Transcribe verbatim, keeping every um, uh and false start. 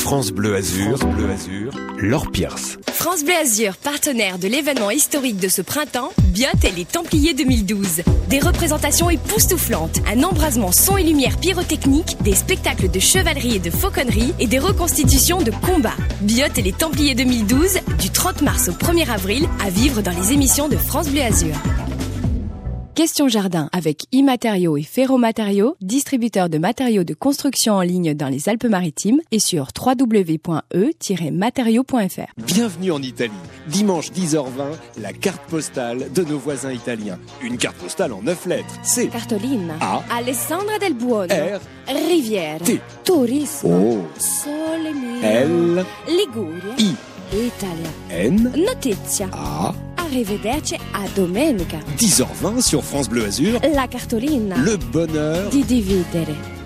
France Bleu Azur, France Bleu Azur, Laure Pierce. France Bleu Azur, partenaire de l'événement historique de ce printemps, Biot et les Templiers deux mille douze. Des représentations époustouflantes, un embrasement son et lumière pyrotechnique, des spectacles de chevalerie et de fauconnerie et des reconstitutions de combats. Biot et les Templiers deux mille douze, du trente mars au premier avril, à vivre dans les émissions de France Bleu Azur. Question Jardin avec iMatériaux et Ferromatériaux, distributeur de matériaux de construction en ligne dans les Alpes-Maritimes et sur w w w point e tiret matériaux point f r. Bienvenue en Italie. Dimanche dix heures vingt, la carte postale de nos voisins italiens. Une carte postale en neuf lettres. C'est Cartolina. A. Alessandra Del Buono. R. Riviera. T. Turismo. O. Sole mio. L. Liguria. I. Italia. N. Notizia. A. Arrivederci a domenica. dix heures vingt sur France Bleu Azur. La cartolina. Le bonheur Di dividere.